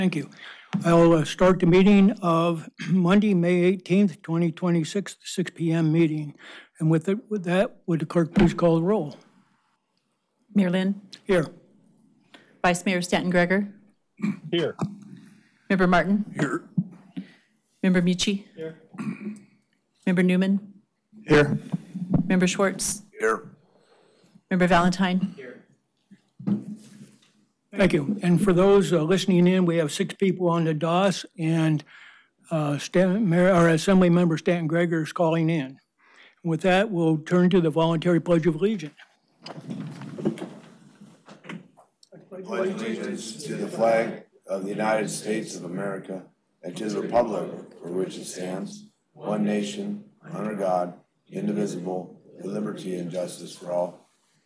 Thank you. I'll start the meeting of Monday, May 18th, 2026, 6 p.m. meeting. And with that, would the clerk please call the roll? Mayor Lynn, Here. Vice Mayor Stanton Gregor, Here. Member Martin, Here. Member Mucci, Here. Member Newman, Here. Member Schwartz, Here. Member Valentine. Thank you. And for those listening in, we have 6 people on the DOS, and Assembly Member Stanton Gregor is calling in. With that, we'll turn to the voluntary Pledge of Allegiance. Pledge allegiance to the flag of the United States of America and to the republic for which it stands, one nation, under God, indivisible, with liberty and justice for all.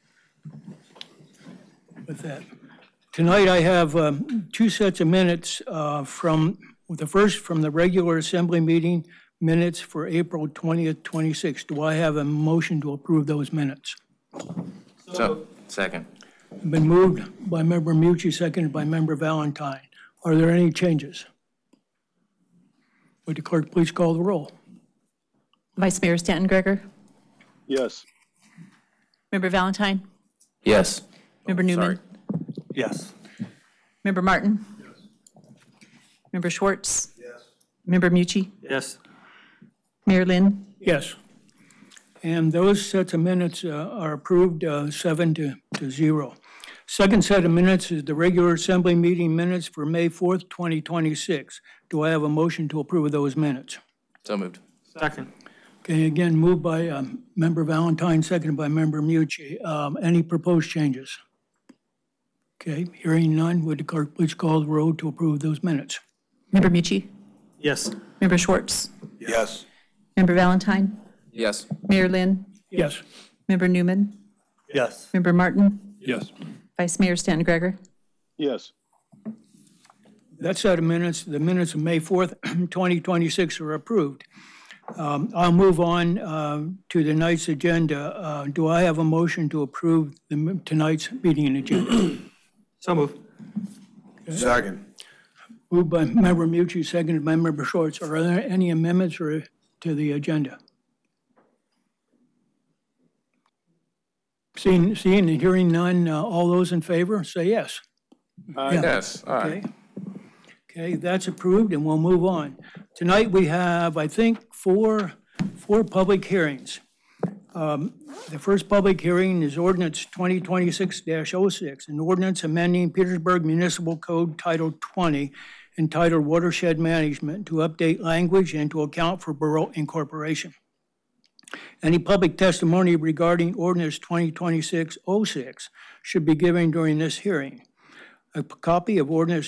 With that, tonight I have 2 sets of minutes from the first from the regular assembly meeting minutes for April 20th, 26. Do I have a motion to approve those minutes? So, second. Been moved by Member Mucci, seconded by Member Valentine. Are there any changes? Would the clerk please call the roll? Vice Mayor Stanton Gregor, Yes. Member Valentine, Yes. Member Newman, Yes. Member Martin, Member Schwartz, Member Mucci, Yes. Mayor Lynn. Yes. And those sets of minutes are approved 7-0. Second set of minutes is the regular assembly meeting minutes for May 4th, 2026. Do I have a motion to approve of those minutes? So moved. Second. Okay, again, moved by Member Valentine, seconded by Member Mucci. Any proposed changes? Okay, hearing none, would the clerk please call the roll to approve those minutes? Member Mucci, Yes. Member Schwartz, Yes. Member Valentine, Yes. Mayor Lynn, Yes. Member Newman, Yes. Member Martin, Yes. Vice Mayor Stanton Gregor. Yes. That set of minutes, the minutes of May 4th, 2026 are approved. I'll move on to tonight's agenda. Do I have a motion to approve tonight's meeting agenda? So move. Second. Moved by Member Mucci, seconded by Member Schwartz. Are there any amendments to the agenda? Seeing and hearing none, all those in favor, say yes. Yeah. Yes. All right. Okay. Okay, that's approved, and we'll move on. Tonight, we have, I think, four public hearings. The first public hearing is ordinance 2026-06, an ordinance amending Petersburg Municipal Code Title 20, entitled Watershed Management, to update language and to account for borough incorporation. Any public testimony regarding ordinance 2026-06 should be given during this hearing. A copy of ordinance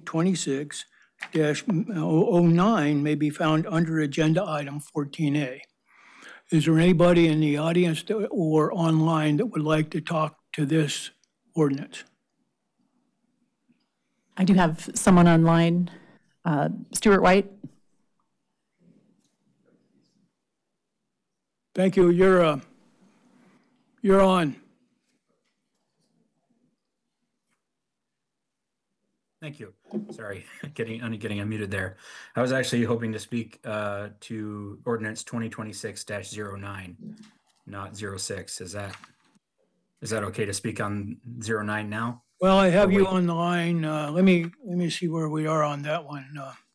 2026-09 may be found under agenda item 14A. Is there anybody in the audience or online that would like to talk to this ordinance? I do have someone online, Stuart White. Thank you. You're on. Thank you. Sorry, getting unmuted there. I was actually hoping to speak to ordinance 2026-09, not 06. Is that okay to speak on 09 now? Well, I have Oh, you wait. on the line. Let me see where we are on that one.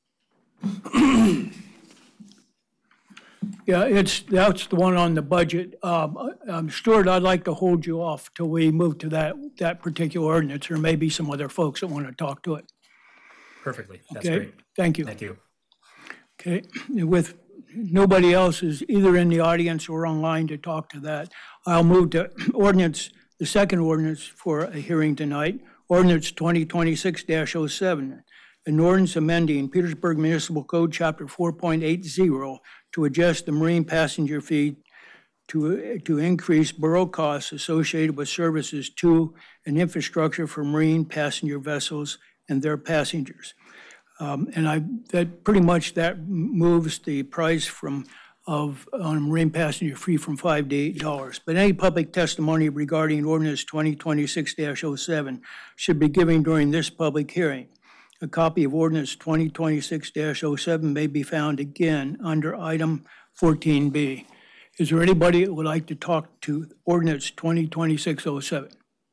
Yeah, that's the one on the budget. Stuart, I'd like to hold you off till we move to that particular ordinance. There may be some other folks that want to talk to it. Perfectly. That's Okay, great. thank you. Thank you. Okay, with nobody else is either in the audience or online to talk to that, I'll move to ordinance, the second ordinance for a hearing tonight, ordinance 2026-07, an ordinance amending Petersburg Municipal Code Chapter 4.80 to adjust the marine passenger fee to increase borough costs associated with services to and infrastructure for marine passenger vessels and their passengers. That pretty much moves the price on marine passenger fee from $5 to $8. But any public testimony regarding ordinance 2026-07 should be given during this public hearing. A copy of ordinance 2026-07 may be found again under item 14B. Is there anybody that would like to talk to ordinance 2026-07?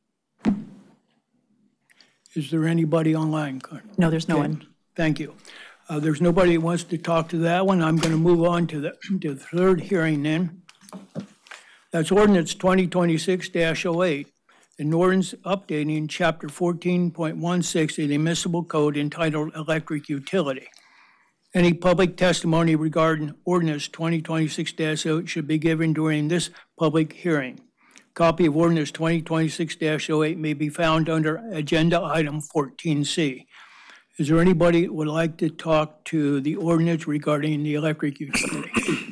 Is there anybody online? No, there's no Okay, one. Thank you. There's nobody that wants to talk to that one. I'm going to move on to the third hearing then. That's ordinance 2026-08, an ordinance updating chapter 14.16 of the municipal code entitled Electric Utility. Any public testimony regarding ordinance 2026-08 should be given during this public hearing. Copy of ordinance 2026-08 may be found under agenda item 14C. Is there anybody that would like to talk to the ordinance regarding the electric utility?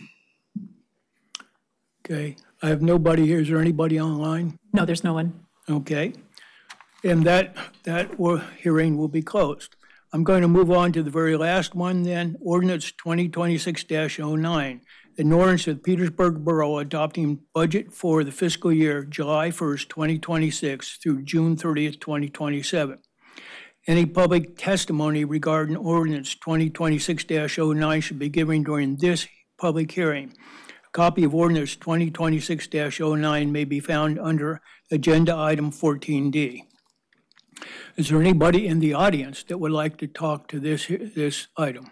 Okay, I have nobody here. Is there anybody online? No, there's no one. Okay, and that hearing will be closed. I'm going to move on to the very last one then, ordinance 2026-09, an ordinance of Petersburg Borough adopting budget for the fiscal year July 1st, 2026 through June 30th, 2027. Any public testimony regarding ordinance 2026-09 should be given during this public hearing. A copy of ordinance 2026-09 may be found under agenda item 14D. Is there anybody in the audience that would like to talk to this item?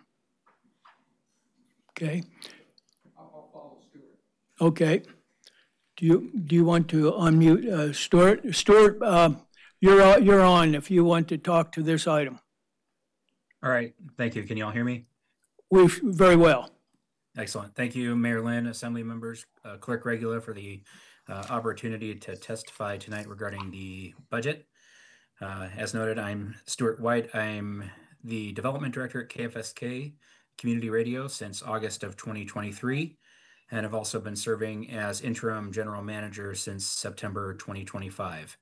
Okay. I'll follow Stuart. Okay. Do you want to unmute Stuart? Stuart, you're on if you want to talk to this item. All right, thank you. Can you all hear me? Very well. Excellent. Thank you, Mayor Lynn, Assembly members, Clerk Regula for the opportunity to testify tonight regarding the budget. As noted, I'm Stuart White. I'm the Development Director at KFSK Community Radio since August of 2023, and have also been serving as Interim General Manager since September 2025.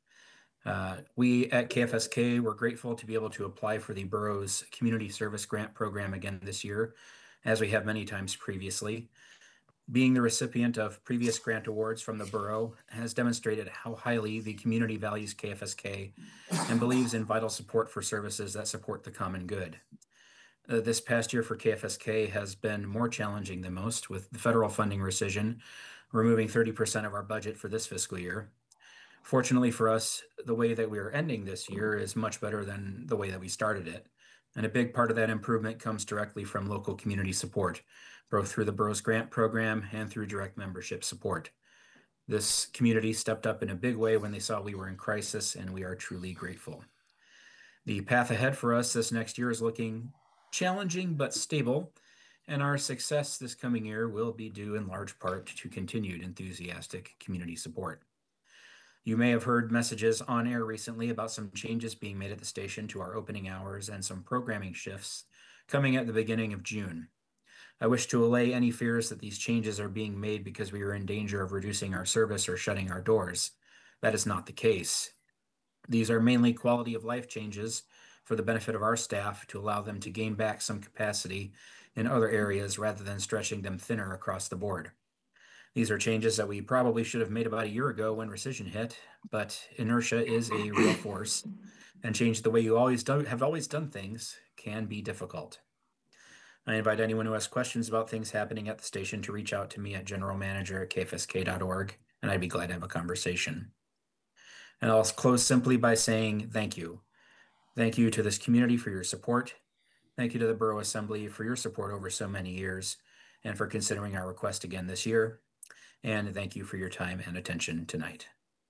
We at KFSK were grateful to be able to apply for the borough's Community Service Grant Program again this year, as we have many times previously. Being the recipient of previous grant awards from the borough has demonstrated how highly the community values KFSK and believes in vital support for services that support the common good. This past year for KFSK has been more challenging than most, with the federal funding rescission removing 30% of our budget for this fiscal year. Fortunately for us, the way that we are ending this year is much better than the way that we started it. And a big part of that improvement comes directly from local community support, both through the borough's grant program and through direct membership support. This community stepped up in a big way when they saw we were in crisis, and we are truly grateful. The path ahead for us this next year is looking challenging but stable, and our success this coming year will be due in large part to continued enthusiastic community support. You may have heard messages on air recently about some changes being made at the station to our opening hours and some programming shifts coming at the beginning of June. I wish to allay any fears that these changes are being made because we are in danger of reducing our service or shutting our doors. That is not the case. These are mainly quality of life changes for the benefit of our staff to allow them to gain back some capacity in other areas rather than stretching them thinner across the board. These are changes that we probably should have made about a year ago when rescission hit, but inertia is a real force, and change the way you have always done things can be difficult. I invite anyone who has questions about things happening at the station to reach out to me at generalmanager@kfsk.org, and I'd be glad to have a conversation. And I'll close simply by saying thank you. Thank you to this community for your support. Thank you to the Borough Assembly for your support over so many years and for considering our request again this year. And thank you for your time and attention tonight.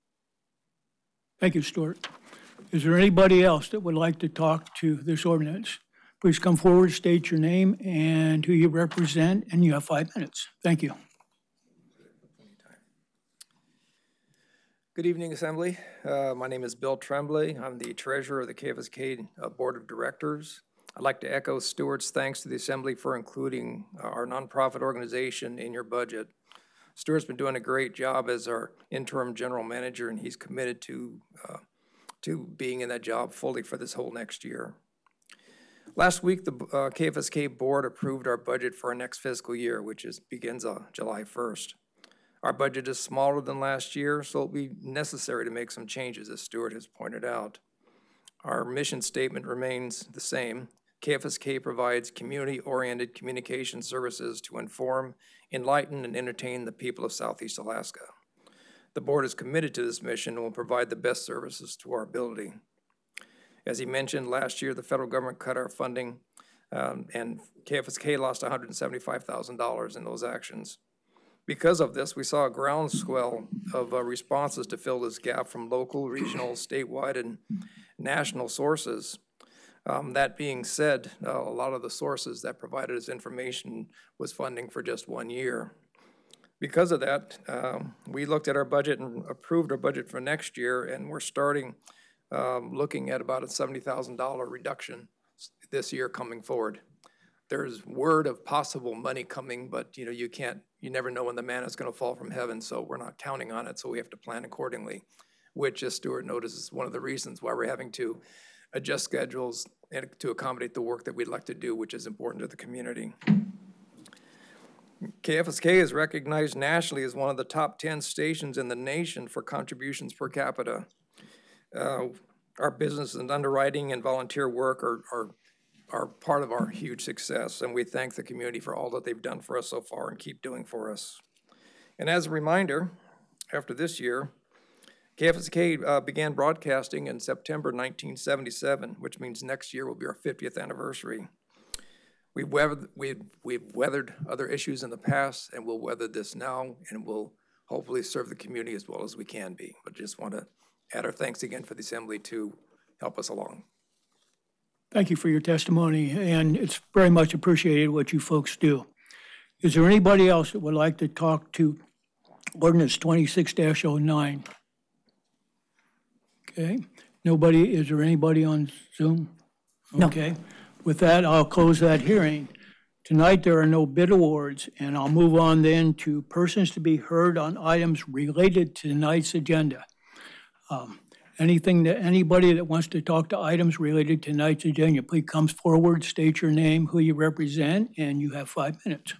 Thank you, Stuart. Is there anybody else that would like to talk to this ordinance? Please come forward, state your name and who you represent, and you have 5 minutes. Thank you. Good evening, Assembly. My name is Bill Tremblay. I'm the treasurer of the KFSK Board of Directors. I'd like to echo Stuart's thanks to the Assembly for including our nonprofit organization in your budget. Stuart's been doing a great job as our interim general manager, and he's committed to being in that job fully for this whole next year. Last week, the KFSK board approved our budget for our next fiscal year, which begins July 1st. Our budget is smaller than last year, so it'll be necessary to make some changes, as Stuart has pointed out. Our mission statement remains the same. KFSK provides community-oriented communication services to inform, enlighten, and entertain the people of Southeast Alaska. The board is committed to this mission and will provide the best services to our ability. As he mentioned, last year the federal government cut our funding and KFSK lost $175,000 in those actions. Because of this, we saw a groundswell of responses to fill this gap from local, regional, statewide, and national sources. That being said, a lot of the sources that provided us information was funding for just 1 year. Because of that, we looked at our budget and approved our budget for next year, and we're starting looking at about a $70,000 reduction this year coming forward. There's word of possible money coming, but you never know when the manna is going to fall from heaven, so we're not counting on it, so we have to plan accordingly, which, as Stuart noticed, is one of the reasons why we're having to adjust schedules and to accommodate the work that we'd like to do, which is important to the community. KFSK is recognized nationally as one of the top 10 stations in the nation for contributions per capita. Our business and underwriting and volunteer work are part of our huge success, and we thank the community for all that they've done for us so far and keep doing for us. And as a reminder, after this year, KFSK began broadcasting in September 1977, which means next year will be our 50th anniversary. We've weathered other issues in the past, and we'll weather this now, and we'll hopefully serve the community as well as we can be. But just want to add our thanks again for the Assembly to help us along. Thank you for your testimony, and it's very much appreciated what you folks do. Is there anybody else that would like to talk to Ordinance 26-09? Okay. Nobody, is there anybody on Zoom? No. Okay. With that, I'll close that hearing. Tonight, there are no bid awards, and I'll move on then to persons to be heard on items related to tonight's agenda. Anybody that wants to talk to items related to tonight's agenda, please come forward, state your name, who you represent, and you have 5 minutes.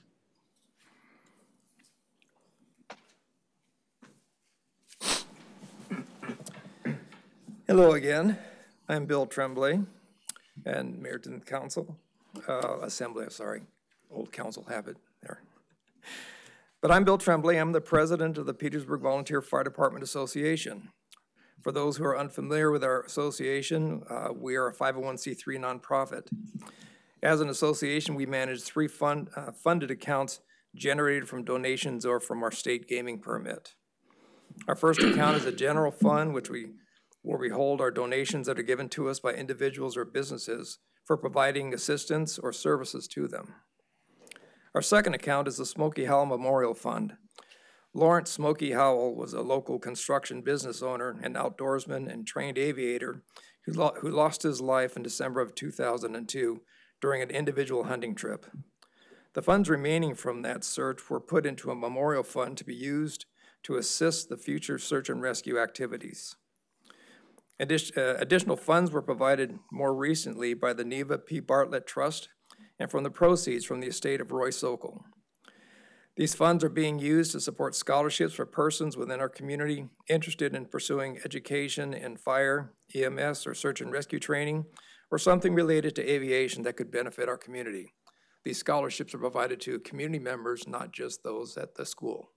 Hello again. I'm Bill Tremblay and Mayor to the Council, Assembly, sorry, old council habit there. But I'm Bill Tremblay. I'm the president of the Petersburg Volunteer Fire Department Association. For those who are unfamiliar with our association, we are a 501c3 nonprofit. As an association, we manage three funded accounts generated from donations or from our state gaming permit. Our first account is a general fund, where we hold our donations that are given to us by individuals or businesses for providing assistance or services to them. Our second account is the Smokey Howell Memorial Fund. Lawrence Smokey Howell was a local construction business owner and outdoorsman and trained aviator who lost his life in December of 2002 during an individual hunting trip. The funds remaining from that search were put into a memorial fund to be used to assist the future search and rescue activities. Additional funds were provided more recently by the Neva P. Bartlett Trust and from the proceeds from the estate of Roy Sokol. These funds are being used to support scholarships for persons within our community interested in pursuing education in fire, EMS, or search and rescue training, or something related to aviation that could benefit our community. These scholarships are provided to community members, not just those at the school.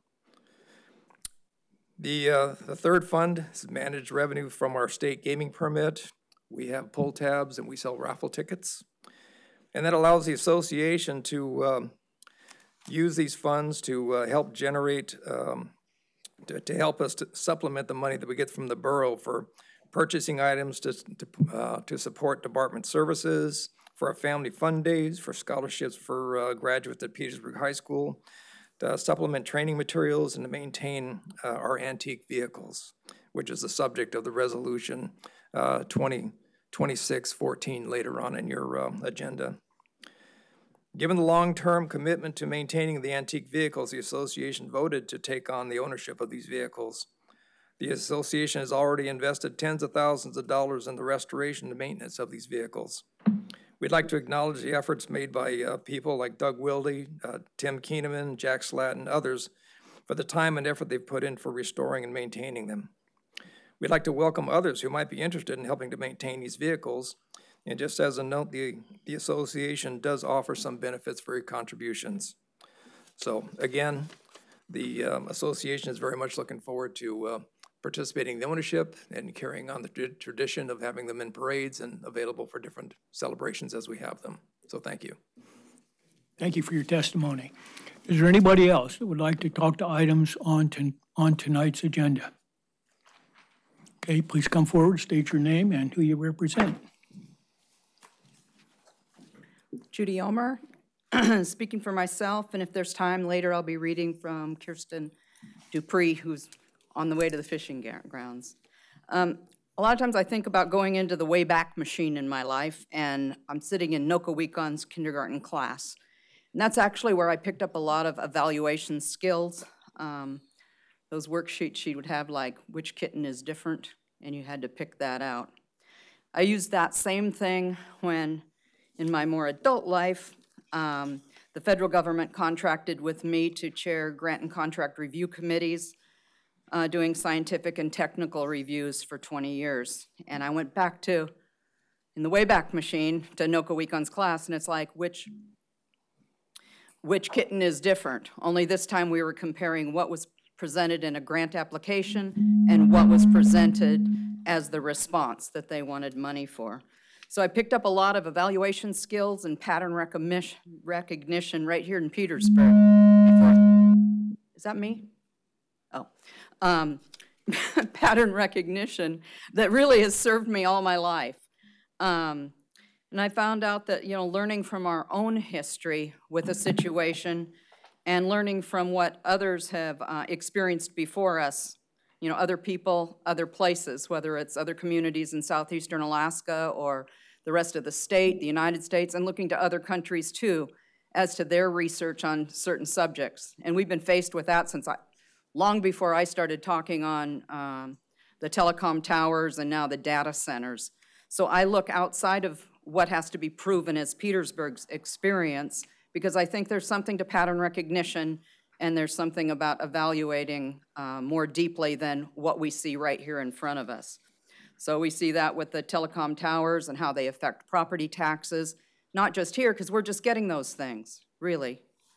The third fund is managed revenue from our state gaming permit. We have pull tabs and we sell raffle tickets. And that allows the association to use these funds to help generate, to help us to supplement the money that we get from the borough for purchasing items to support department services, for our family fun days, for scholarships for graduates at Petersburg High School, to supplement training materials, and to maintain our antique vehicles, which is the subject of the resolution 2026-14 later on in your agenda. Given the long-term commitment to maintaining the antique vehicles, the association voted to take on the ownership of these vehicles. The association has already invested tens of thousands of dollars in the restoration and maintenance of these vehicles. We'd like to acknowledge the efforts made by people like Doug Wilde, Tim Keeneman, Jack Slatt, and others for the time and effort they've put in for restoring and maintaining them. We'd like to welcome others who might be interested in helping to maintain these vehicles. And just as a note, the association does offer some benefits for your contributions. So again, the association is very much looking forward to participating in the ownership and carrying on the tradition of having them in parades and available for different celebrations as we have them. So thank you. Thank you for your testimony. Is there anybody else that would like to talk to items on tonight's agenda? Okay, please come forward, state your name and who you represent. Judy Omer, speaking for myself, and if there's time later, I'll be reading from Kirsten Dupree, who's on the way to the fishing grounds. A lot of times I think about going into the Wayback Machine in my life, and I'm sitting in Noka Weekon's kindergarten class. And that's actually where I picked up a lot of evaluation skills. Those worksheets she would have, like which kitten is different, and you had to pick that out. I used that same thing when, in my more adult life, the federal government contracted with me to chair grant and contract review committees, doing scientific and technical reviews for 20 years. And I went back to, in the Wayback Machine, to Noka Weekon's class, and it's like, which kitten is different? Only this time we were comparing what was presented in a grant application and what was presented as the response that they wanted money for. So I picked up a lot of evaluation skills and pattern recognition right here in Petersburg. Is that me? Oh. Pattern recognition that really has served me all my life. And I found out that, learning from our own history with a situation and learning from what others have experienced before us, other people, other places, whether it's other communities in southeastern Alaska or the rest of the state, the United States, and looking to other countries too as to their research on certain subjects. And we've been faced with that since long before I started talking on the telecom towers and now the data centers. So I look outside of what has to be proven as Petersburg's experience, because I think there's something to pattern recognition and there's something about evaluating more deeply than what we see right here in front of us. So we see that with the telecom towers and how they affect property taxes, not just here, because we're just getting those things, really.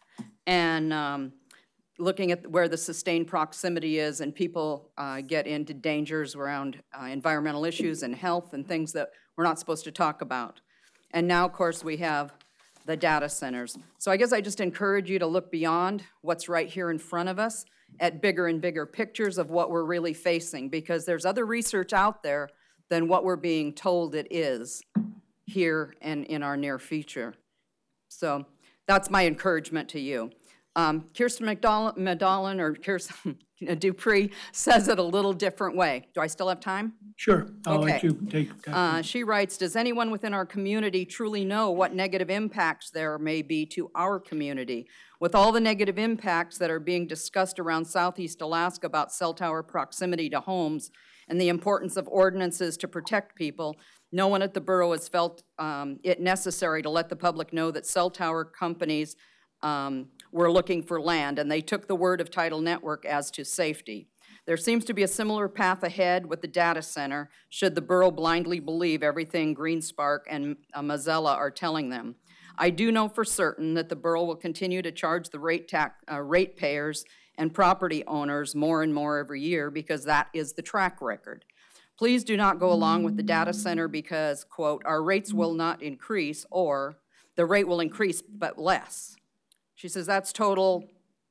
And looking at where the sustained proximity is and people get into dangers around environmental issues and health and things that we're not supposed to talk about. And now, of course, we have the data centers. So I guess I just encourage you to look beyond what's right here in front of us at bigger and bigger pictures of what we're really facing, because there's other research out there than what we're being told it is here and in our near future. So that's my encouragement to you. Kirsten Medallin or Kirsten Dupree says it a little different way. Do I still have time? Sure, I'll let Okay. you take that. She writes, does anyone within our community truly know what negative impacts there may be to our community? With all the negative impacts that are being discussed around Southeast Alaska about cell tower proximity to homes and the importance of ordinances to protect people, no one at the borough has felt it necessary to let the public know that cell tower companies were looking for land, and they took the word of Tidal Network as to safety. There seems to be a similar path ahead with the data center, should the borough blindly believe everything GreenSpark and Mozilla are telling them. I do know for certain that the borough will continue to charge the ratepayers and property owners more and more every year, because that is the track record. Please do not go along with the data center because, quote, our rates will not increase, or the rate will increase but less. She says that's total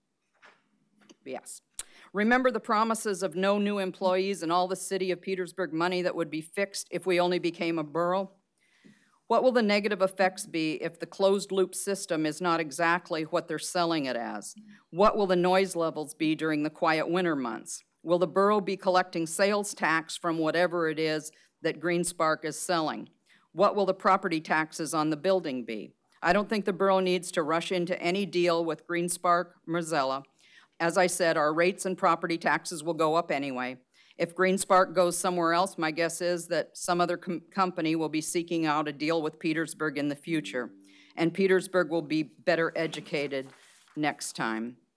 BS. Remember the promises of no new employees and all the city of Petersburg money that would be fixed if we only became a borough? What will the negative effects be if the closed loop system is not exactly what they're selling it as? What will the noise levels be during the quiet winter months? Will the borough be collecting sales tax from whatever it is that GreenSpark is selling? What will the property taxes on the building be? I don't think the borough needs to rush into any deal with GreenSpark, Mozilla. As I said, our rates and property taxes will go up anyway. If GreenSpark goes somewhere else, my guess is that some other company will be seeking out a deal with Petersburg in the future, and Petersburg will be better educated next time.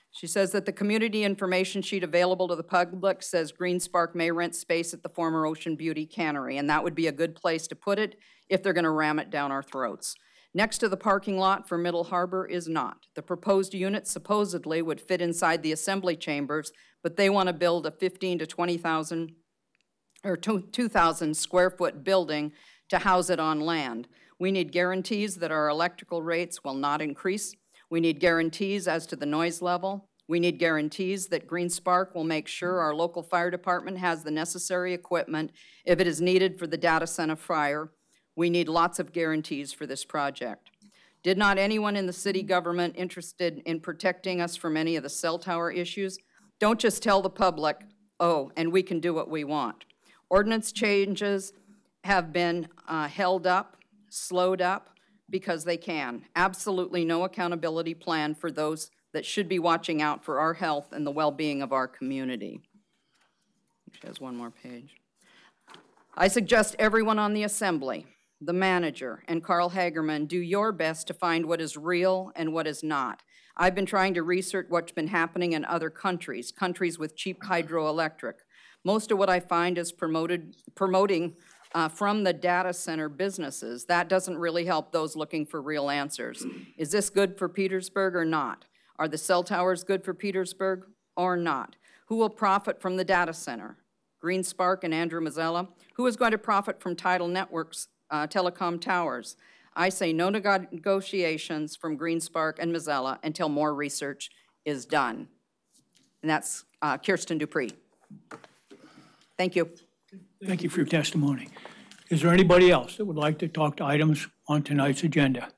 She says that the community information sheet available to the public says Green Spark may rent space at the former Ocean Beauty Cannery, and that would be a good place to put it if they're gonna ram it down our throats. Next to the parking lot for Middle Harbor is not. The proposed unit supposedly would fit inside the assembly chambers, but they want to build a 15 to 20,000 or 2,000 square foot building to house it on land. We need guarantees that our electrical rates will not increase. We need guarantees as to the noise level. We need guarantees that Green Spark will make sure our local fire department has the necessary equipment if it is needed for the data center fire. We need lots of guarantees for this project. Did not anyone in the city government interested in protecting us from any of the cell tower issues? Don't just tell the public, oh, and we can do what we want. Ordinance changes have been held up, slowed up, because they can. Absolutely no accountability plan for those that should be watching out for our health and the well-being of our community. She has one more page. I suggest everyone on the assembly, the manager, and Carl Hagerman do your best to find what is real and what is not. I've been trying to research what's been happening in other countries with cheap hydroelectric. Most of what I find is promoting from the data center businesses. That doesn't really help those looking for real answers. Is this good for Petersburg or not? Are the cell towers good for Petersburg or not? Who will profit from the data center? Green Spark and Andrew Mazzella. Who is going to profit from Tidal Networks telecom towers? I say no negotiations from Green Spark and Mazzella until more research is done. And that's Kirsten Dupree. Thank you. Thank you for your testimony. Is there anybody else that would like to talk to items on tonight's agenda?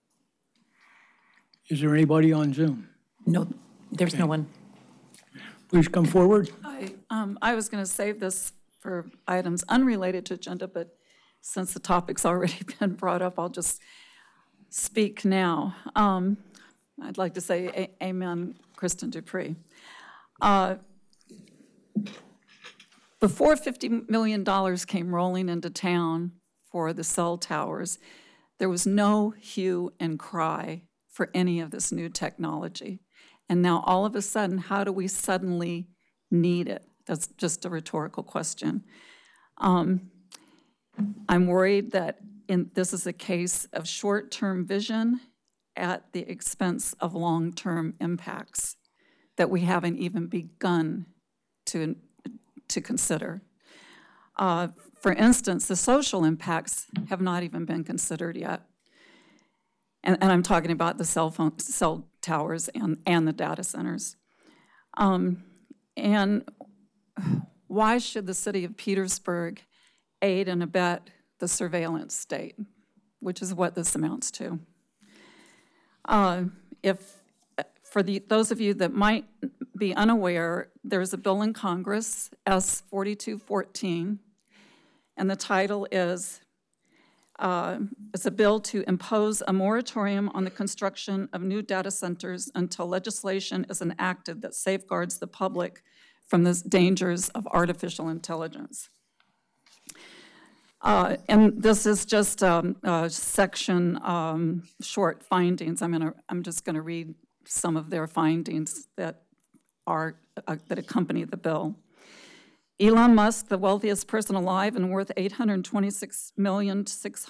Is there anybody on Zoom? No, there's no one. Please come forward. I was going to save this for items unrelated to agenda, but since the topic's already been brought up, I'll just speak now. I'd like to say amen, Kristen Dupree. Before $50 million came rolling into town for the cell towers, there was no hue and cry for any of this new technology. And now all of a sudden, how do we suddenly need it? That's just a rhetorical question. I'm worried that this is a case of short-term vision at the expense of long-term impacts that we haven't even begun to consider. For instance, the social impacts have not even been considered yet. And I'm talking about the cell towers and the data centers. And why should the city of Petersburg aid and abet the surveillance state, which is what this amounts to? Those of you that might be unaware, there's a bill in Congress, S 4214, and the title is, it's a bill to impose a moratorium on the construction of new data centers until legislation is enacted that safeguards the public from the dangers of artificial intelligence. And this is just a section short findings. I'm just going to read some of their findings that accompany the bill. Elon Musk, the wealthiest person alive and worth $826 billion,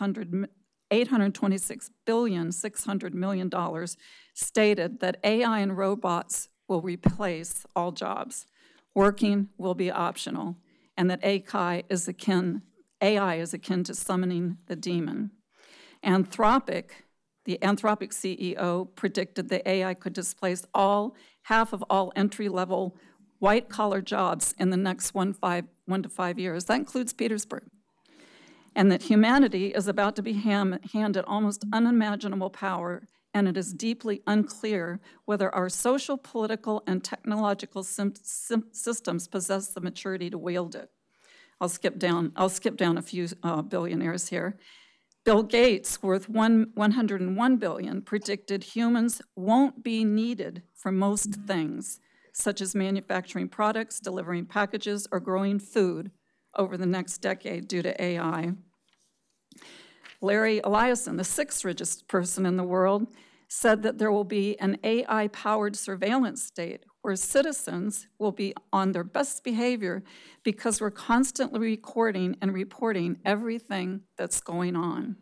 $600 million, stated that AI and robots will replace all jobs. Working will be optional, and that AI is akin to summoning the demon. Anthropic, the Anthropic CEO, predicted that AI could displace half of all entry-level white-collar jobs in the next 1 to 5 years. That includes Petersburg. And that humanity is about to be handed almost unimaginable power, and it is deeply unclear whether our social, political, and technological systems possess the maturity to wield it. I'll skip down a few billionaires here. Bill Gates, worth $101 billion, predicted humans won't be needed for most things, such as manufacturing products, delivering packages, or growing food over the next decade due to AI. Larry Ellison, the 6th richest person in the world, said that there will be an AI-powered surveillance state where citizens will be on their best behavior because we're constantly recording and reporting everything that's going on.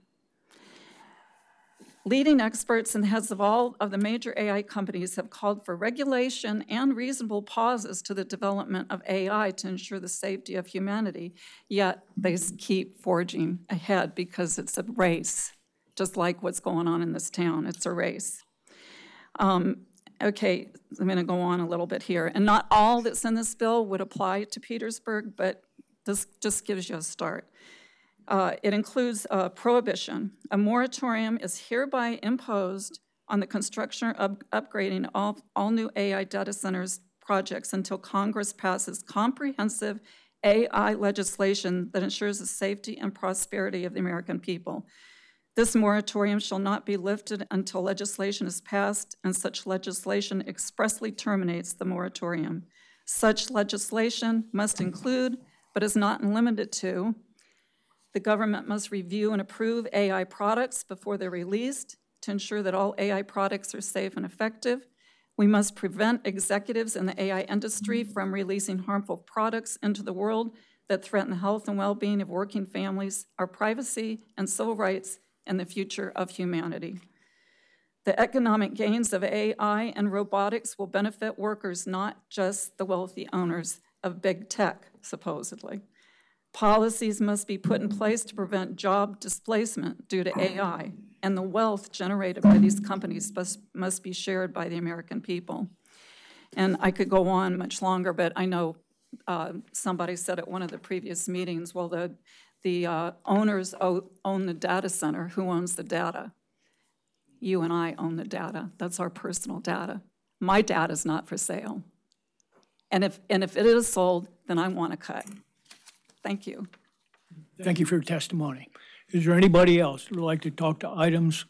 Leading experts and heads of all of the major AI companies have called for regulation and reasonable pauses to the development of AI to ensure the safety of humanity, yet they keep forging ahead because it's a race, just like what's going on in this town. It's a race. Okay, I'm going to go on a little bit here. And not all that's in this bill would apply to Petersburg, but this just gives you a start. It includes prohibition. A moratorium is hereby imposed on the construction or upgrading of all new AI data centers projects until Congress passes comprehensive AI legislation that ensures the safety and prosperity of the American people. This moratorium shall not be lifted until legislation is passed, and such legislation expressly terminates the moratorium. Such legislation must include, but is not limited to, the government must review and approve AI products before they're released to ensure that all AI products are safe and effective. We must prevent executives in the AI industry from releasing harmful products into the world that threaten the health and well-being of working families, our privacy and civil rights, and the future of humanity. The economic gains of AI and robotics will benefit workers, not just the wealthy owners of big tech, supposedly. Policies must be put in place to prevent job displacement due to AI, and the wealth generated by these companies must be shared by the American people. And I could go on much longer, but I know somebody said at one of the previous meetings, well, the owners own the data center. Who owns the data? You and I own the data. That's our personal data. My data is not for sale. And if it is sold, then I want a cut. Thank you. Thank you for your testimony. Is there anybody else who would like to talk to items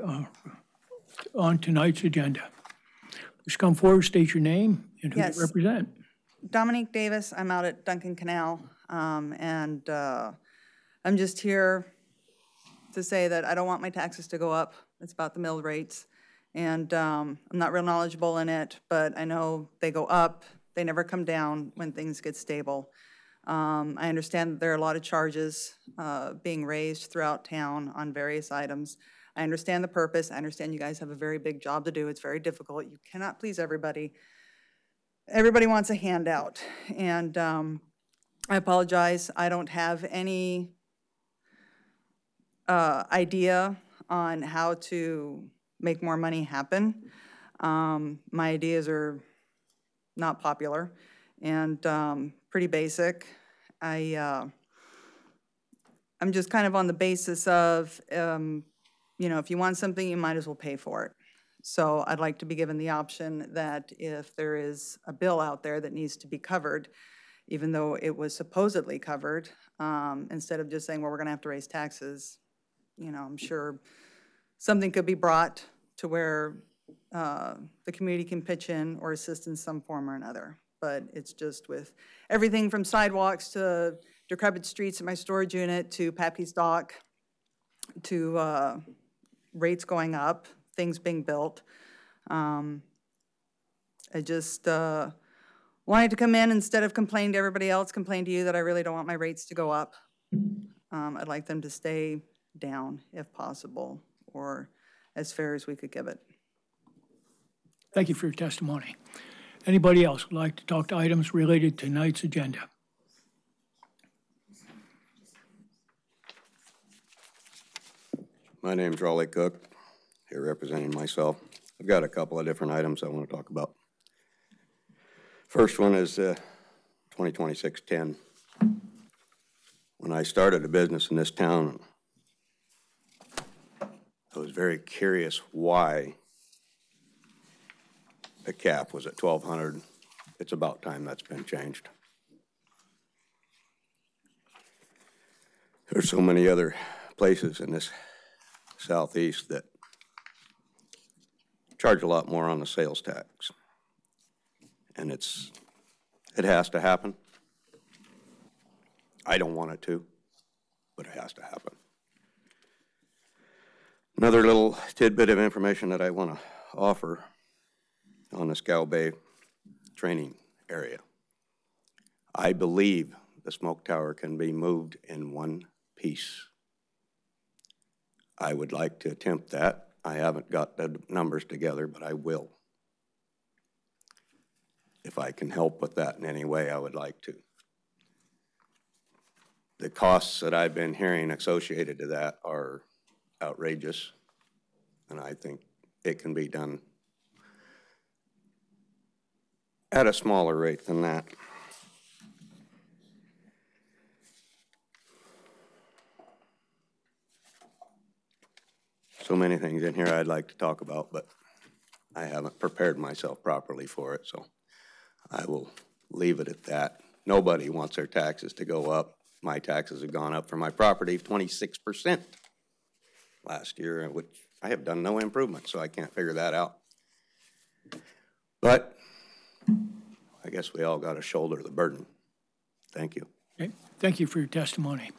on tonight's agenda? Please come forward, state your name and who you Yes. represent. Dominique Davis, I'm out at Duncan Canal, and I'm just here to say that I don't want my taxes to go up. It's about the mill rates, and I'm not real knowledgeable in it, but I know they go up. They never come down when things get stable. I understand that there are a lot of charges being raised throughout town on various items. I understand the purpose. I understand you guys have a very big job to do. It's very difficult. You cannot please everybody. Everybody wants a handout, and I apologize. I don't have any idea on how to make more money happen. My ideas are not popular and pretty basic. I'm just kind of on the basis of, you know, if you want something, you might as well pay for it. So I'd like to be given the option that if there is a bill out there that needs to be covered, even though it was supposedly covered, instead of just saying, well, we're gonna have to raise taxes, you know, I'm sure something could be brought to where the community can pitch in or assist in some form or another. But it's just with everything from sidewalks to decrepit streets at my storage unit to Papke's Dock to rates going up, things being built. I just wanted to come in, instead of complaining to everybody else, complain to you that I really don't want my rates to go up. I'd like them to stay down if possible, or as fair as we could give it. Thank you for your testimony. Anybody else would like to talk to items related to tonight's agenda? My name's Raleigh Cook, here representing myself. I've got a couple of different items I want to talk about. First one is 2026-10. When I started a business in this town, I was very curious why the cap was at 1,200. It's about time that's been changed. There's so many other places in this southeast that charge a lot more on the sales tax. And it has to happen. I don't want it to, but it has to happen. Another little tidbit of information that I want to offer on the Scow Bay training area. I believe the smoke tower can be moved in one piece. I would like to attempt that. I haven't got the numbers together, but I will. If I can help with that in any way, I would like to. The costs that I've been hearing associated to that are outrageous, and I think it can be done at a smaller rate than that. So many things in here I'd like to talk about, but I haven't prepared myself properly for it, so I will leave it at that. Nobody wants their taxes to go up. My taxes have gone up for my property 26% last year, which I have done no improvement, so I can't figure that out. But I guess we all got to shoulder the burden. Thank you. Okay. Thank you for your testimony.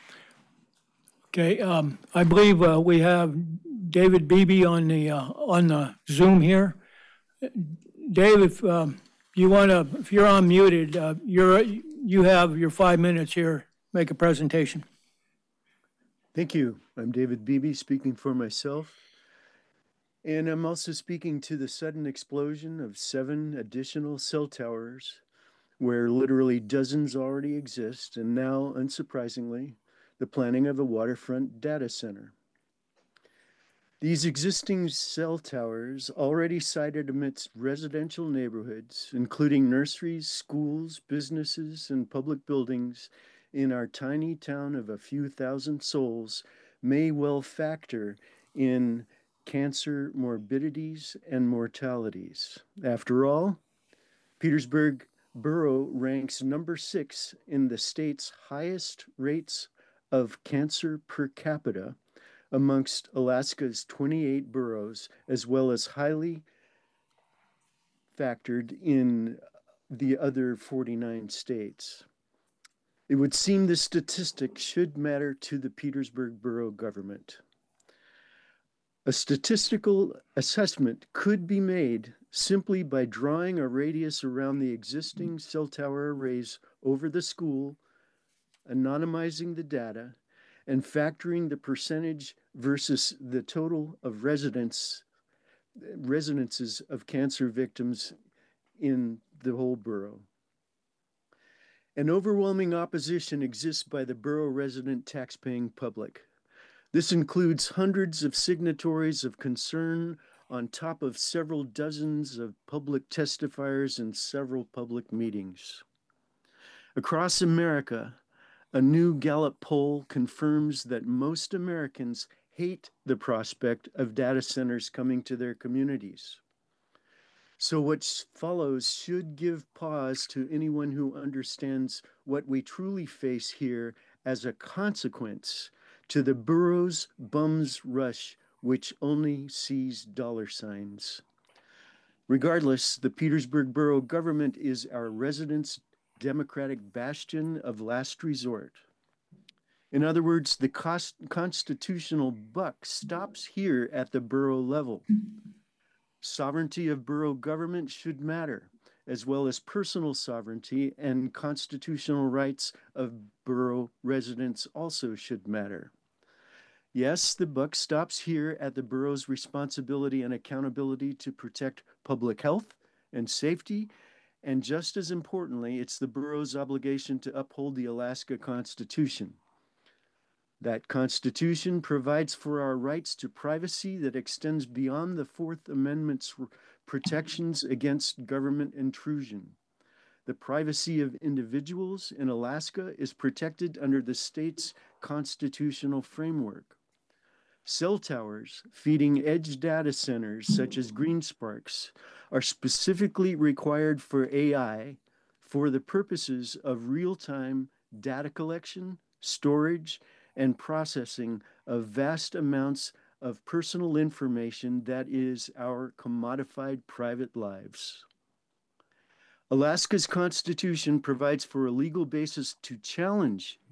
Okay, I believe we have David Beebe on the Zoom here. Dave, if you want to, if you're unmuted, you have your 5 minutes here. Make a presentation. Thank you. I'm David Beebe, speaking for myself. And I'm also speaking to the sudden explosion of 7 additional cell towers, where literally dozens already exist, and now, unsurprisingly, the planning of a waterfront data center. These existing cell towers, already sited amidst residential neighborhoods, including nurseries, schools, businesses, and public buildings in our tiny town of a few thousand souls, may well factor in cancer morbidities and mortalities. After all, Petersburg Borough ranks number 6 in the state's highest rates of cancer per capita amongst Alaska's 28 boroughs, as well as highly factored in the other 49 states. It would seem this statistic should matter to the Petersburg Borough government. A statistical assessment could be made simply by drawing a radius around the existing cell tower arrays over the school, anonymizing the data, and factoring the percentage versus the total of residences of cancer victims in the whole borough. An overwhelming opposition exists by the borough resident taxpaying public. This includes hundreds of signatories of concern on top of several dozens of public testifiers in several public meetings. Across America, a new Gallup poll confirms that most Americans hate the prospect of data centers coming to their communities. So what follows should give pause to anyone who understands what we truly face here as a consequence to the borough's bum's rush, which only sees dollar signs. Regardless, the Petersburg Borough government is our residents' democratic bastion of last resort. In other words, the constitutional buck stops here at the borough level. Sovereignty of borough government should matter, as well as personal sovereignty and constitutional rights of borough residents also should matter. Yes, the buck stops here at the borough's responsibility and accountability to protect public health and safety, and just as importantly, it's the borough's obligation to uphold the Alaska Constitution. That Constitution provides for our rights to privacy that extends beyond the Fourth Amendment's protections against government intrusion. The privacy of individuals in Alaska is protected under the state's constitutional framework. Cell towers feeding edge data centers such as GreenSparks are specifically required for AI for the purposes of real-time data collection, storage, and processing of vast amounts of personal information that is our commodified private lives. Alaska's Constitution provides for a legal basis to challenge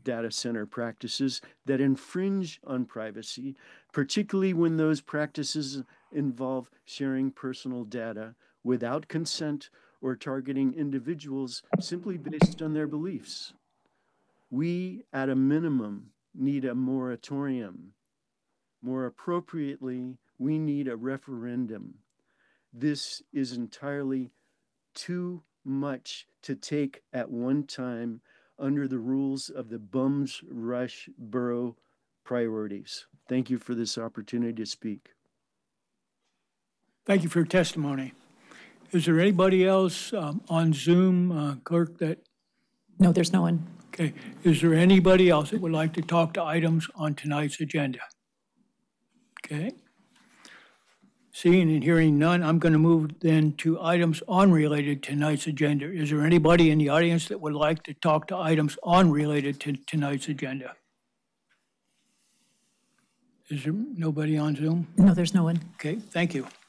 data center practices that infringe on privacy, particularly when those practices involve sharing personal data without consent or targeting individuals simply based on their beliefs. We, at a minimum, need a moratorium. More appropriately, we need a referendum. This is entirely too much to take at one time under the rules of the Bums Rush Borough priorities. Thank you for this opportunity to speak. Thank you for your testimony. Is there anybody else on Zoom, clerk, that, No, there's no one. okay. Is there anybody else that would like to talk to items on tonight's agenda? Okay. Seeing and hearing none, I'm going to move then to items unrelated to tonight's agenda. Is there anybody in the audience that would like to talk to items unrelated to tonight's agenda? Is there nobody on Zoom? No, there's no one. Okay, thank you.